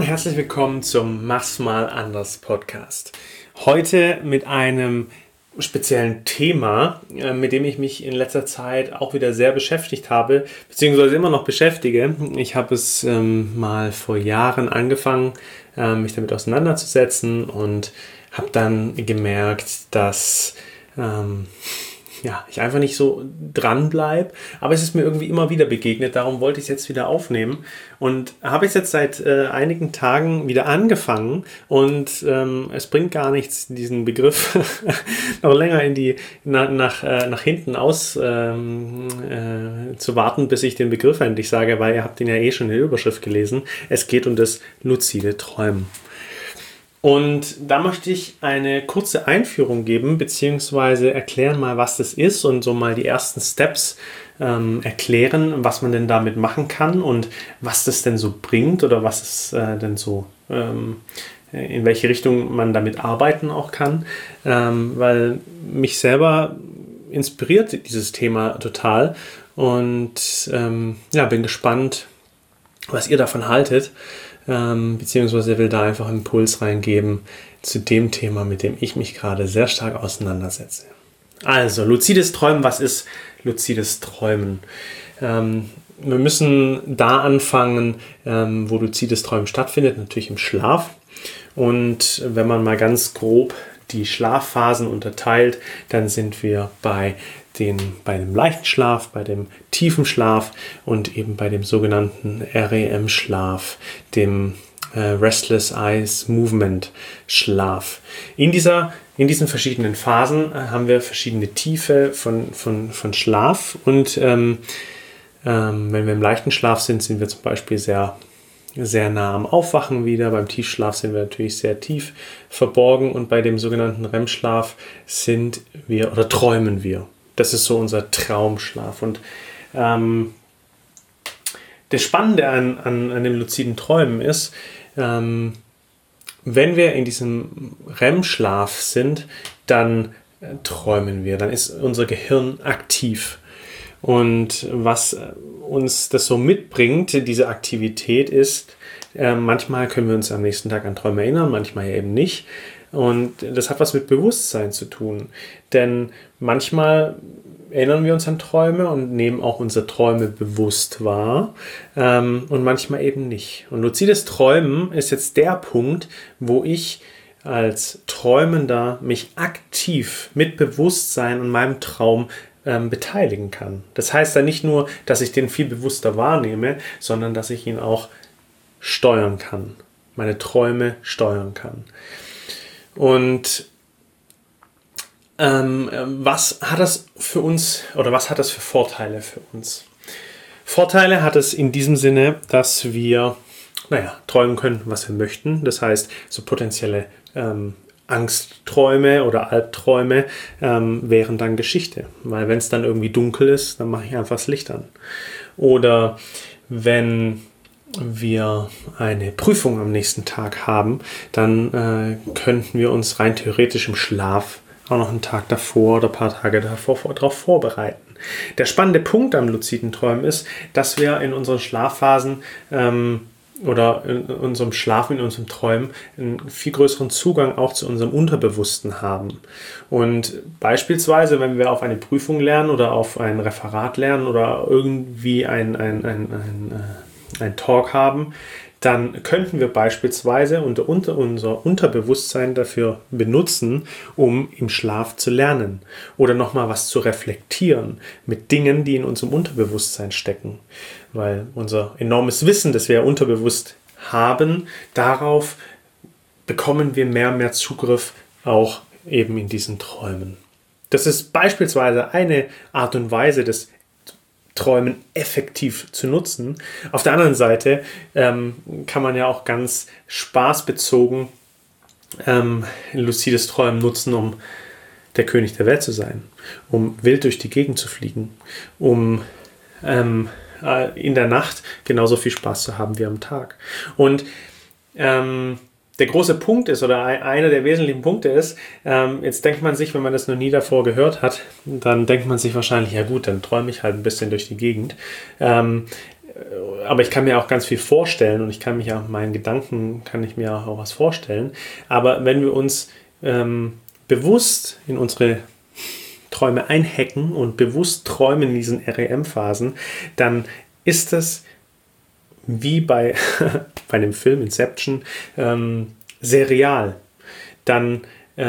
herzlich willkommen zum Mach's mal anders Podcast. Heute mit einem speziellen Thema, mit dem ich mich in letzter Zeit auch wieder sehr beschäftigt habe, beziehungsweise immer noch beschäftige. Ich habe es mal vor Jahren angefangen, mich damit auseinanderzusetzen und habe dann gemerkt, dass ich einfach nicht so dran bleibe, aber es ist mir irgendwie immer wieder begegnet, darum wollte ich es jetzt wieder aufnehmen und habe es jetzt seit einigen Tagen wieder angefangen und es bringt gar nichts, diesen Begriff noch länger nach hinten aus zu warten, bis ich den Begriff endlich sage, weil ihr habt ihn ja eh schon in der Überschrift gelesen. Es geht um das luzide Träumen. Und da möchte ich eine kurze Einführung geben, beziehungsweise erklären mal, was das ist und so mal die ersten Steps erklären, was man denn damit machen kann und was das denn so bringt oder was es denn so, in welche Richtung man damit arbeiten auch kann, weil mich selber inspiriert dieses Thema total und bin gespannt, was ihr davon haltet. Beziehungsweise will da einfach einen Impuls reingeben zu dem Thema, mit dem ich mich gerade sehr stark auseinandersetze. Also, luzides Träumen, was ist luzides Träumen? Wir müssen da anfangen, wo luzides Träumen stattfindet, natürlich im Schlaf. Und wenn man mal ganz grob die Schlafphasen unterteilt, dann sind wir bei dem leichten Schlaf, bei dem tiefen Schlaf und eben bei dem sogenannten REM-Schlaf, dem Restless Eyes Movement Schlaf. In diesen verschiedenen Phasen haben wir verschiedene Tiefe von Schlaf und wenn wir im leichten Schlaf sind wir zum Beispiel sehr sehr nah am Aufwachen wieder. Beim Tiefschlaf sind wir natürlich sehr tief verborgen und bei dem sogenannten REM-Schlaf träumen wir. Das ist so unser Traumschlaf. Und das Spannende an dem luziden Träumen ist, wenn wir in diesem REM-Schlaf sind, dann träumen wir, dann ist unser Gehirn aktiv. Und was uns das so mitbringt, diese Aktivität ist, manchmal können wir uns am nächsten Tag an Träume erinnern, manchmal eben nicht. Und das hat was mit Bewusstsein zu tun. Denn manchmal erinnern wir uns an Träume und nehmen auch unsere Träume bewusst wahr und manchmal eben nicht. Und luzides Träumen ist jetzt der Punkt, wo ich als Träumender mich aktiv mit Bewusstsein an meinem Traum beteiligen kann. Das heißt dann nicht nur, dass ich den viel bewusster wahrnehme, sondern dass ich ihn auch steuern kann, meine Träume steuern kann. Und was hat das für uns oder was hat das für Vorteile für uns? Vorteile hat es in diesem Sinne, dass wir träumen können, was wir möchten. Das heißt, so potenzielle Angstträume oder Albträume wären dann Geschichte. Weil wenn es dann irgendwie dunkel ist, dann mache ich einfach das Licht an. Oder wenn wir eine Prüfung am nächsten Tag haben, dann könnten wir uns rein theoretisch im Schlaf auch noch einen Tag davor oder ein paar Tage davor darauf vorbereiten. Der spannende Punkt am luziden Träumen ist, dass wir in unseren Schlafphasen oder in unserem Schlafen, in unserem Träumen einen viel größeren Zugang auch zu unserem Unterbewussten haben. Und beispielsweise, wenn wir auf eine Prüfung lernen oder auf ein Referat lernen oder irgendwie ein Talk haben, dann könnten wir beispielsweise unser Unterbewusstsein dafür benutzen, um im Schlaf zu lernen oder nochmal was zu reflektieren mit Dingen, die in unserem Unterbewusstsein stecken. Weil unser enormes Wissen, das wir unterbewusst haben, darauf bekommen wir mehr und mehr Zugriff auch eben in diesen Träumen. Das ist beispielsweise eine Art und Weise des Träumen effektiv zu nutzen. Auf der anderen Seite kann man ja auch ganz spaßbezogen luzides Träumen nutzen, um der König der Welt zu sein, um wild durch die Gegend zu fliegen, um in der Nacht genauso viel Spaß zu haben wie am Tag. Und der große Punkt ist, oder einer der wesentlichen Punkte ist, jetzt denkt man sich, wenn man das noch nie davor gehört hat, dann denkt man sich wahrscheinlich, ja gut, dann träume ich halt ein bisschen durch die Gegend. aber ich kann mir auch ganz viel vorstellen und ich kann mich auch meinen Gedanken, kann ich mir auch was vorstellen. Aber wenn wir uns bewusst in unsere Träume einhacken und bewusst träumen in diesen REM-Phasen, dann ist das wie bei dem Film Inception sehr real. Dann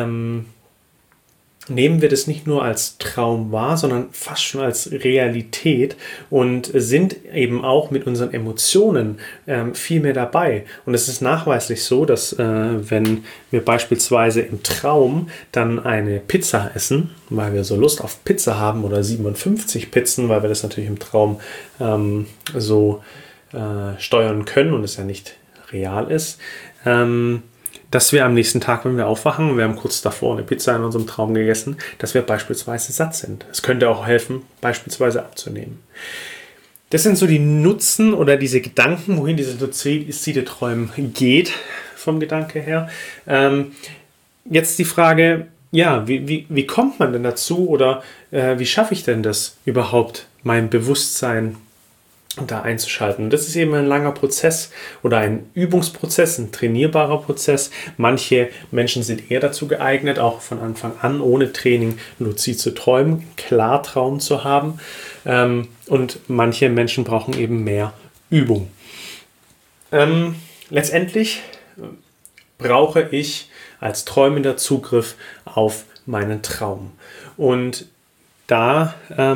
nehmen wir das nicht nur als Traum wahr, sondern fast schon als Realität und sind eben auch mit unseren Emotionen viel mehr dabei. Und es ist nachweislich so, dass wenn wir beispielsweise im Traum dann eine Pizza essen, weil wir so Lust auf Pizza haben oder 57 Pizzen, weil wir das natürlich im Traum so steuern können und es ja nicht real ist, dass wir am nächsten Tag, wenn wir aufwachen, wir haben kurz davor eine Pizza in unserem Traum gegessen, dass wir beispielsweise satt sind. Es könnte auch helfen, beispielsweise abzunehmen. Das sind so die Nutzen oder diese Gedanken, wohin diese luzide Träumen geht, vom Gedanke her. Jetzt die Frage, ja, wie kommt man denn dazu oder wie schaffe ich denn das überhaupt, mein Bewusstsein da einzuschalten? Das ist eben ein langer Prozess oder ein Übungsprozess, ein trainierbarer Prozess. Manche Menschen sind eher dazu geeignet, auch von Anfang an ohne Training luzid zu träumen, Klartraum zu haben. Und manche Menschen brauchen eben mehr Übung. Letztendlich brauche ich als Träumender Zugriff auf meinen Traum. Und da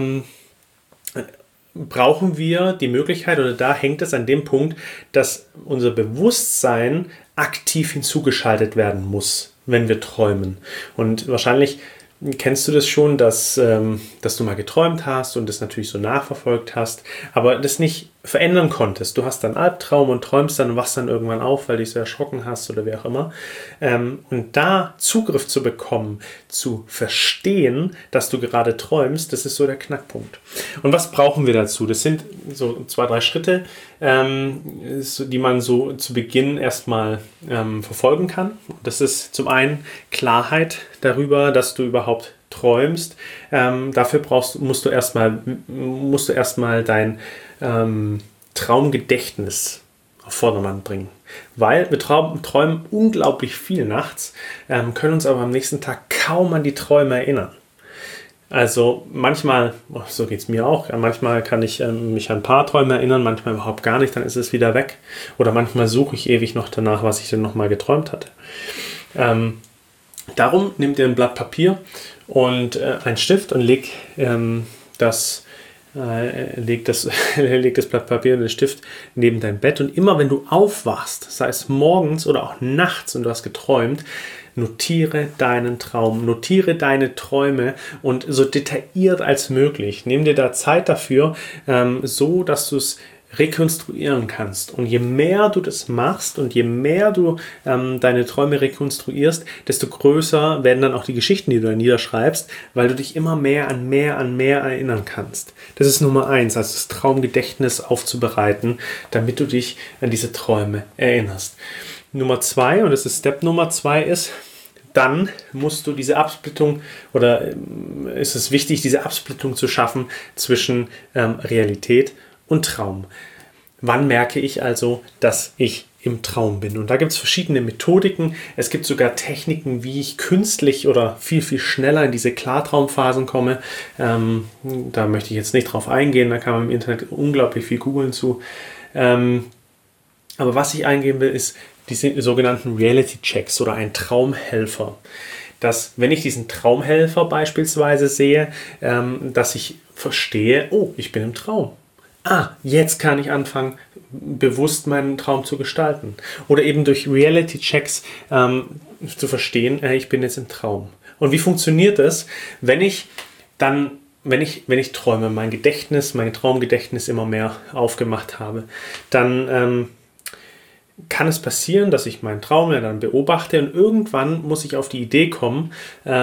brauchen wir die Möglichkeit, oder da hängt es an dem Punkt, dass unser Bewusstsein aktiv hinzugeschaltet werden muss, wenn wir träumen. Und wahrscheinlich kennst du das schon, dass du mal geträumt hast und das natürlich so nachverfolgt hast, aber das nicht verändern konntest. Du hast dann einen Albtraum und träumst dann und wachst dann irgendwann auf, weil du dich so erschrocken hast oder wie auch immer. Und da Zugriff zu bekommen, zu verstehen, dass du gerade träumst, das ist so der Knackpunkt. Und was brauchen wir dazu? Das sind so 2, 3 Schritte, die man so zu Beginn erstmal verfolgen kann. Das ist zum einen Klarheit darüber, dass du überhaupt träumst. Dafür musst du erstmal dein Traumgedächtnis auf Vordermann bringen. Weil wir träumen unglaublich viel nachts, können uns aber am nächsten Tag kaum an die Träume erinnern. Also manchmal, so geht es mir auch, manchmal kann ich mich an ein paar Träume erinnern, manchmal überhaupt gar nicht, dann ist es wieder weg. Oder manchmal suche ich ewig noch danach, was ich denn nochmal geträumt hatte. Darum nehmt ihr ein Blatt Papier und einen Stift und legt das Blatt Papier und den Stift neben dein Bett. Und immer wenn du aufwachst, sei es morgens oder auch nachts und du hast geträumt, notiere deinen Traum, notiere deine Träume und so detailliert als möglich. Nimm dir da Zeit dafür, so dass du es rekonstruieren kannst. Und je mehr du das machst und je mehr du deine Träume rekonstruierst, desto größer werden dann auch die Geschichten, die du da niederschreibst, weil du dich immer mehr an mehr erinnern kannst. Das ist Nummer 1, also das Traumgedächtnis aufzubereiten, damit du dich an diese Träume erinnerst. Nummer 2, und das ist Step Nummer 2 ist, dann musst du diese Absplittung oder ist es wichtig, diese Absplittung zu schaffen zwischen Realität und Traum. Wann merke ich also, dass ich im Traum bin? Und da gibt es verschiedene Methodiken. Es gibt sogar Techniken, wie ich künstlich oder viel schneller in diese Klartraumphasen komme. Da möchte ich jetzt nicht drauf eingehen, da kann man im Internet unglaublich viel googeln zu. Aber was ich eingeben will, ist diese sogenannten Reality-Checks oder ein Traumhelfer. Dass, wenn ich diesen Traumhelfer beispielsweise sehe, dass ich verstehe, oh, ich bin im Traum. Jetzt kann ich anfangen, bewusst meinen Traum zu gestalten. Oder eben durch Reality-Checks zu verstehen, ich bin jetzt im Traum. Und wie funktioniert das, wenn ich träume, mein Traumgedächtnis immer mehr aufgemacht habe, dann kann es passieren, dass ich meinen Traum dann beobachte und irgendwann muss ich auf die Idee kommen,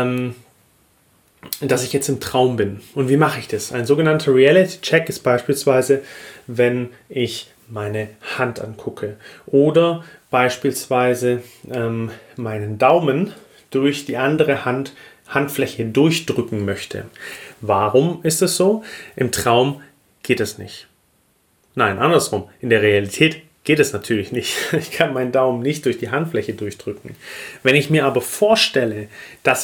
dass ich jetzt im Traum bin. Und wie mache ich das? Ein sogenannter Reality-Check ist beispielsweise, wenn ich meine Hand angucke oder beispielsweise meinen Daumen durch die andere Handfläche durchdrücken möchte. Warum ist das so? Im Traum geht es nicht. Nein, andersrum. In der Realität geht es natürlich nicht. Ich kann meinen Daumen nicht durch die Handfläche durchdrücken. Wenn ich mir aber vorstelle, dass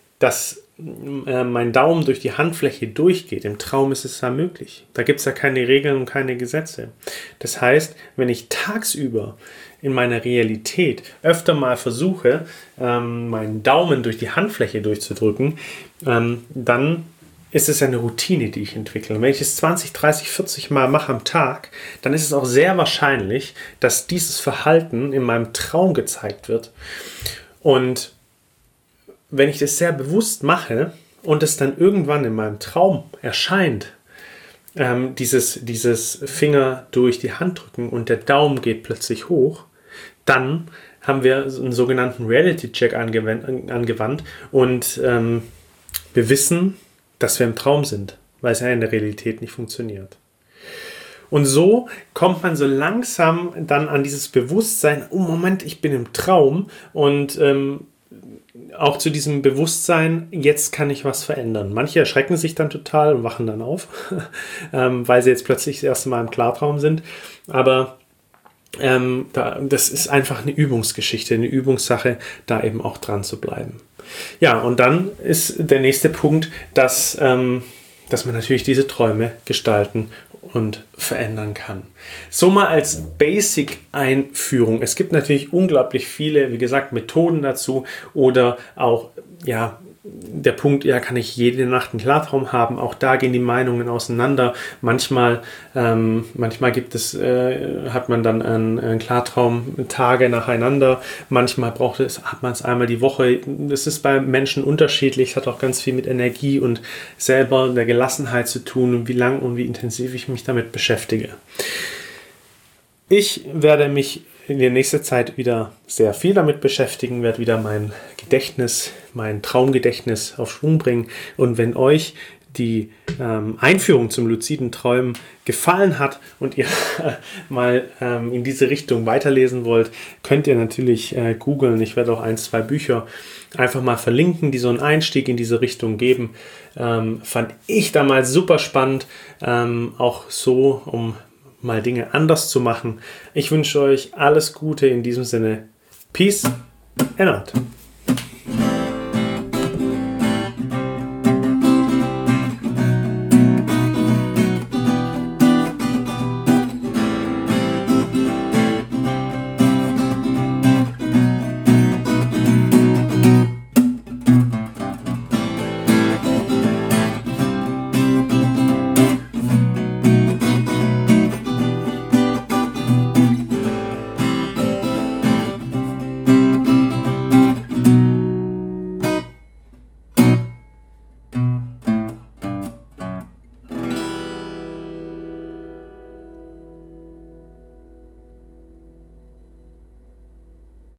mein Daumen durch die Handfläche durchgeht, im Traum ist es ja möglich. Da gibt es ja keine Regeln und keine Gesetze. Das heißt, wenn ich tagsüber in meiner Realität öfter mal versuche, meinen Daumen durch die Handfläche durchzudrücken, dann ist es eine Routine, die ich entwickle. Und wenn ich es 20, 30, 40 Mal mache am Tag, dann ist es auch sehr wahrscheinlich, dass dieses Verhalten in meinem Traum gezeigt wird. Und wenn ich das sehr bewusst mache und es dann irgendwann in meinem Traum erscheint, dieses Finger durch die Hand drücken und der Daumen geht plötzlich hoch, dann haben wir einen sogenannten Reality-Check angewandt und wir wissen, dass wir im Traum sind, weil es ja in der Realität nicht funktioniert. Und so kommt man so langsam dann an dieses Bewusstsein, oh Moment, ich bin im Traum und auch zu diesem Bewusstsein, jetzt kann ich was verändern. Manche erschrecken sich dann total und wachen dann auf, weil sie jetzt plötzlich das erste Mal im Klartraum sind. Aber das ist einfach eine Übungsgeschichte, eine Übungssache, da eben auch dran zu bleiben. Ja, und dann ist der nächste Punkt, dass man natürlich diese Träume gestalten und verändern kann. So mal als Basic-Einführung. Es gibt natürlich unglaublich viele, wie gesagt, Methoden dazu oder auch, ja, der Punkt, ja, kann ich jede Nacht einen Klartraum haben? Auch da gehen die Meinungen auseinander. Manchmal hat man dann einen Klartraum Tage nacheinander. Manchmal hat man es einmal die Woche. Das ist bei Menschen unterschiedlich. Es hat auch ganz viel mit Energie und selber der Gelassenheit zu tun und wie lang und wie intensiv ich mich damit beschäftige. Ich werde mich in der nächsten Zeit wieder sehr viel damit beschäftigen, werde wieder mein Traumgedächtnis auf Schwung bringen. Und wenn euch die Einführung zum luziden Träumen gefallen hat und ihr mal in diese Richtung weiterlesen wollt, könnt ihr natürlich googeln. Ich werde auch 1, 2 Bücher einfach mal verlinken, die so einen Einstieg in diese Richtung geben. Fand ich damals super spannend, auch so, um mal Dinge anders zu machen. Ich wünsche euch alles Gute in diesem Sinne. Peace and out.